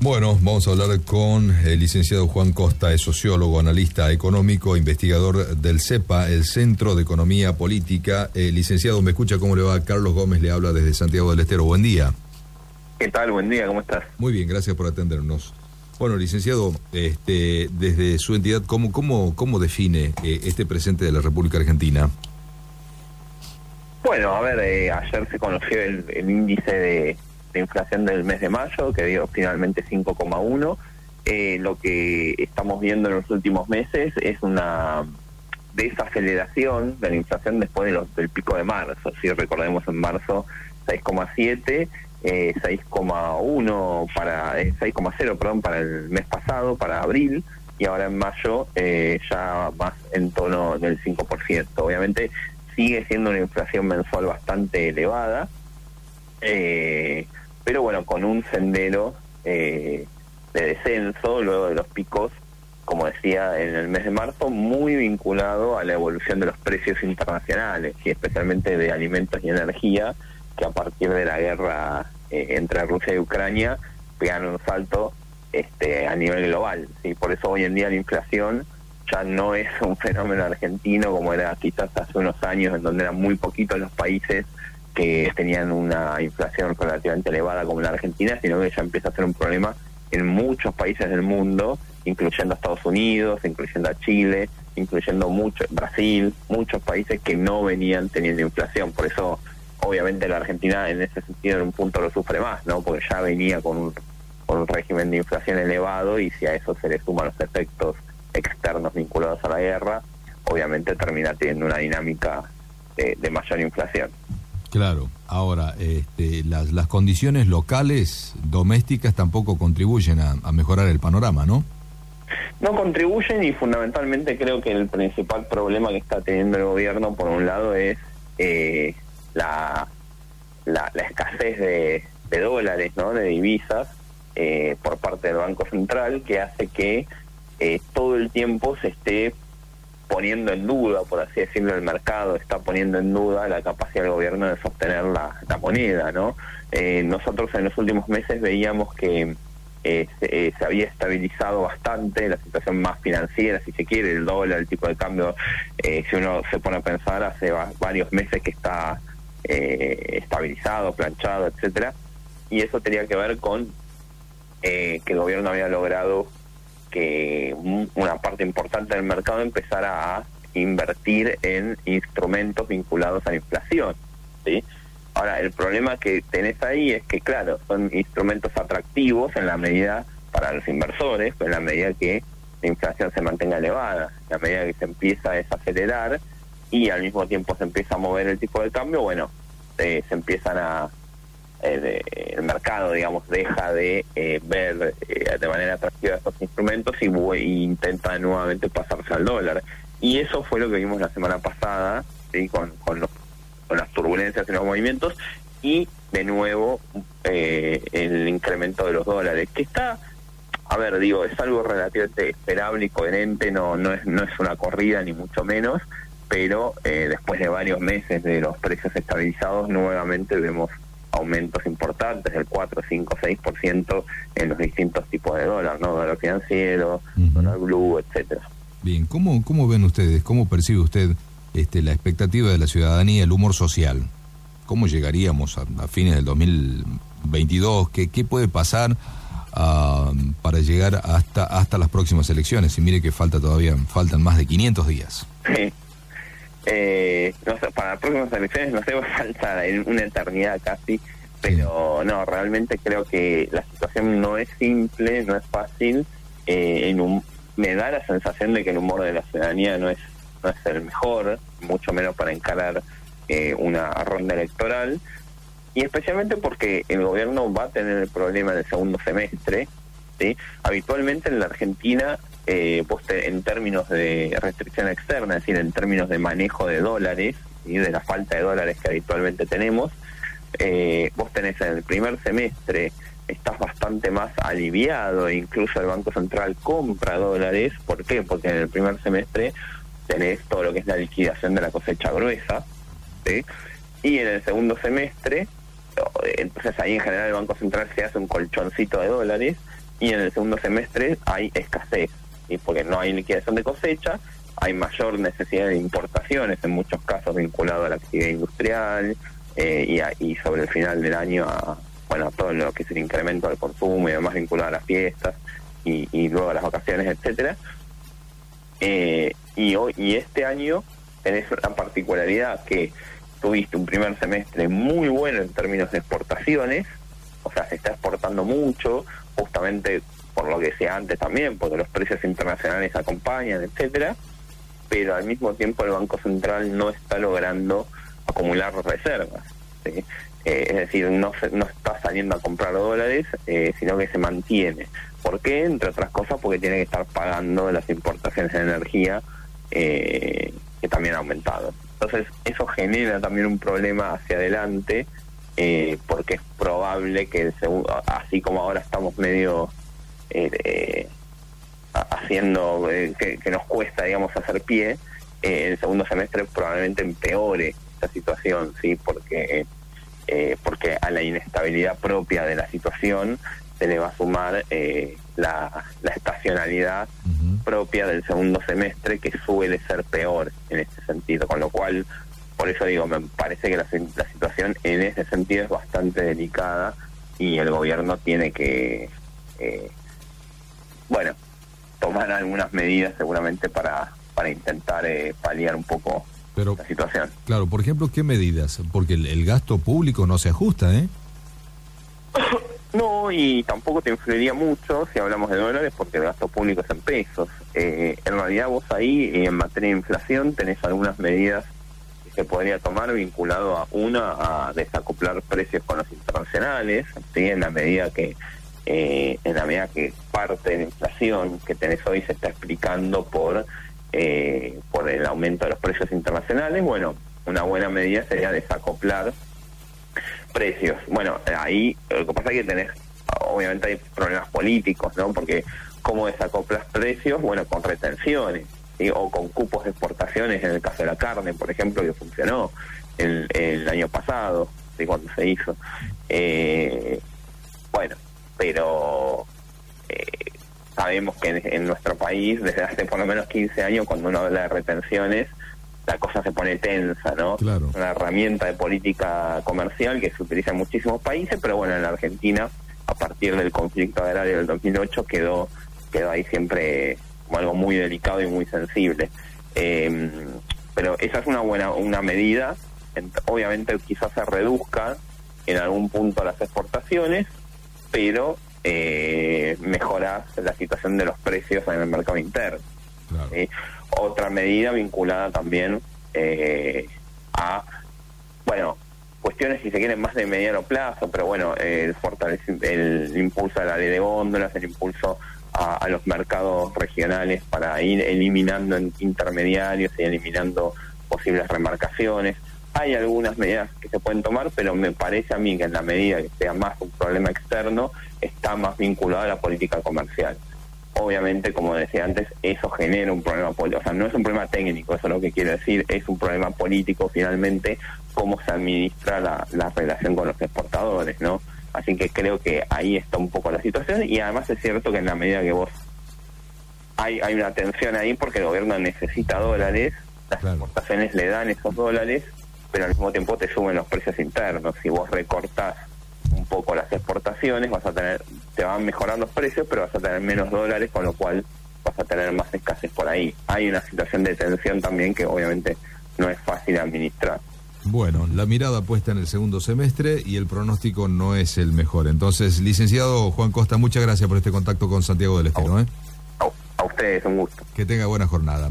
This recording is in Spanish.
Bueno, vamos a hablar con el licenciado Juan Costa, es sociólogo, analista económico, investigador del CEPA, el Centro de Economía Política. Licenciado, ¿me escucha? ¿Cómo le va? Carlos Gómez le habla desde Santiago del Estero. Buen día. ¿Qué tal? Buen día, ¿cómo estás? Muy bien, gracias por atendernos. Bueno, licenciado, desde su entidad, ¿cómo define este presente de la República Argentina? Bueno, a ver, ayer se conoció el índice de inflación del mes de mayo, que dio finalmente 5,1. Lo que estamos viendo en los últimos meses es una desaceleración de la inflación después del pico de marzo. Si recordemos, en marzo 6,7, 6,1 6,0, perdón, para el mes pasado, para abril, y ahora en mayo ya más en tono del 5%. Obviamente sigue siendo una inflación mensual bastante elevada, pero bueno, con un sendero de descenso luego de los picos, como decía, en el mes de marzo, muy vinculado a la evolución de los precios internacionales y especialmente de alimentos y energía, que a partir de la guerra entre Rusia y Ucrania pegaron un salto a nivel global, ¿sí? Por eso hoy en día la inflación ya no es un fenómeno argentino como era quizás hace unos años, en donde eran muy poquitos los países que tenían una inflación relativamente elevada como la Argentina, sino que ya empieza a ser un problema en muchos países del mundo, incluyendo a Estados Unidos, incluyendo a Chile, incluyendo Brasil, muchos países que no venían teniendo inflación. Por eso, obviamente, la Argentina en ese sentido en un punto lo sufre más, ¿no? Porque ya venía con un régimen de inflación elevado, y si a eso se le suman los efectos externos vinculados a la guerra, obviamente termina teniendo una dinámica de mayor inflación. Claro. Ahora, las condiciones locales, domésticas, tampoco contribuyen a mejorar el panorama, ¿no? No contribuyen, y fundamentalmente creo que el principal problema que está teniendo el gobierno, por un lado, es la escasez de dólares, ¿no? De divisas por parte del Banco Central, que hace que todo el tiempo se esté poniendo en duda, por así decirlo, el mercado está poniendo en duda la capacidad del gobierno de sostener la moneda, ¿no? Nosotros en los últimos meses veíamos que se había estabilizado bastante la situación más financiera, si se quiere, el dólar, el tipo de cambio, si uno se pone a pensar, hace varios meses que está estabilizado, planchado, etcétera, y eso tenía que ver con que el gobierno había logrado que una parte importante del mercado empezara a invertir en instrumentos vinculados a la inflación, ¿sí? Ahora, el problema que tenés ahí es que, claro, son instrumentos atractivos en la medida, para los inversores, en la medida que la inflación se mantenga elevada, en la medida que se empieza a desacelerar y al mismo tiempo se empieza a mover el tipo de cambio, bueno, se empiezan el mercado, digamos, deja de ver de manera atractiva estos instrumentos y intenta nuevamente pasarse al dólar. Y eso fue lo que vimos la semana pasada, ¿sí? con las turbulencias en los movimientos, y de nuevo el incremento de los dólares, que está, a ver, digo, es algo relativamente esperable y coherente, no es una corrida ni mucho menos, pero después de varios meses de los precios estabilizados, nuevamente vemos aumentos importantes del 4, 5, 6% en los distintos tipos de dólar, ¿no? Dólar financiero, dólar blue, etcétera. Bien, ¿cómo ven ustedes, cómo percibe usted la expectativa de la ciudadanía, el humor social? ¿Cómo llegaríamos a fines del 2022? ¿Qué puede pasar para llegar hasta las próximas elecciones? Y mire que faltan más de 500 días. Sí. No sé, para las próximas elecciones no sé, falta una eternidad casi, pero sí. No, realmente creo que la situación no es simple, no es fácil. Me da la sensación de que el humor de la ciudadanía no es el mejor, mucho menos para encarar una ronda electoral, y especialmente porque el gobierno va a tener el problema en el segundo semestre, ¿sí? Habitualmente en la Argentina, en términos de restricción externa, es decir, en términos de manejo de dólares y de la falta de dólares que habitualmente tenemos, vos tenés en el primer semestre, estás bastante más aliviado, e incluso el Banco Central compra dólares. ¿Por qué? Porque en el primer semestre tenés todo lo que es la liquidación de la cosecha gruesa, ¿sí? Y en el segundo semestre, entonces ahí en general el Banco Central se hace un colchoncito de dólares, y en el segundo semestre hay escasez, ¿sí? Porque no hay liquidación de cosecha, hay mayor necesidad de importaciones, en muchos casos vinculado a la actividad industrial, y sobre el final del año a todo lo que es el incremento del consumo y además vinculado a las fiestas y luego a las vacaciones, etcétera. Y este año tenés la particularidad que tuviste un primer semestre muy bueno en términos de exportaciones, o sea, se está exportando mucho, justamente por lo que decía antes también, porque los precios internacionales acompañan, etcétera, pero al mismo tiempo el Banco Central no está logrando acumular reservas, ¿sí? Es decir, no está saliendo a comprar dólares, sino que se mantiene. ¿Por qué? Entre otras cosas porque tiene que estar pagando las importaciones de energía, que también ha aumentado. Entonces eso genera también un problema hacia adelante, porque es probable que así como ahora estamos medio haciendo que nos cuesta, digamos, hacer pie, el segundo semestre probablemente empeore esta situación, sí, porque a la inestabilidad propia de la situación se le va a sumar la estacionalidad propia del segundo semestre, que suele ser peor en este sentido, con lo cual, por eso digo, me parece que la situación en ese sentido es bastante delicada y el gobierno tiene que tomar algunas medidas seguramente para intentar paliar un poco la situación. Claro, por ejemplo, ¿qué medidas? Porque el gasto público no se ajusta, ¿eh? No, y tampoco te influiría mucho si hablamos de dólares, porque el gasto público es en pesos. En realidad vos ahí, en materia de inflación, tenés algunas medidas que se podría tomar vinculado a desacoplar precios con los internacionales, ¿sí? En la medida que parte de la inflación que tenés hoy se está explicando por el aumento de los precios internacionales. Bueno, una buena medida sería desacoplar precios. Bueno, ahí lo que pasa es que obviamente hay problemas políticos, ¿no? Porque ¿cómo desacoplas precios? Bueno, con retenciones, ¿sí? O con cupos de exportaciones, en el caso de la carne, por ejemplo, que funcionó el año pasado, ¿sí? Cuando se hizo. Pero sabemos que en nuestro país, desde hace por lo menos 15 años, cuando uno habla de retenciones, la cosa se pone tensa, ¿no? Claro. Una herramienta de política comercial que se utiliza en muchísimos países, pero bueno, en la Argentina, a partir del conflicto agrario del 2008, quedó ahí siempre como algo muy delicado y muy sensible. Pero esa es una medida. Obviamente quizás se reduzca en algún punto las exportaciones, pero mejoras la situación de los precios en el mercado interno. Claro. Otra medida vinculada también a cuestiones, si se quieren, más de mediano plazo, pero bueno, el impulso a la ley de góndolas, el impulso a los mercados regionales para ir eliminando intermediarios y eliminando posibles remarcaciones. Hay algunas medidas que se pueden tomar, pero me parece a mí que en la medida que sea más un problema externo, está más vinculado a la política comercial. Obviamente, como decía antes, eso genera un problema político, o sea, no es un problema técnico, eso es lo que quiero decir, es un problema político finalmente, cómo se administra la relación con los exportadores, ¿no? Así que creo que ahí está un poco la situación, y además es cierto que en la medida que hay una tensión ahí, porque el gobierno necesita dólares, las exportaciones le dan esos dólares, pero al mismo tiempo te suben los precios internos. Si vos recortás un poco las exportaciones, te van a mejorar los precios, pero vas a tener menos dólares, con lo cual vas a tener más escasez por ahí. Hay una situación de tensión también que obviamente no es fácil de administrar. Bueno, la mirada puesta en el segundo semestre y el pronóstico no es el mejor. Entonces, licenciado Juan Costa, muchas gracias por este contacto con Santiago del Estero. A ustedes, un gusto. Que tenga buena jornada.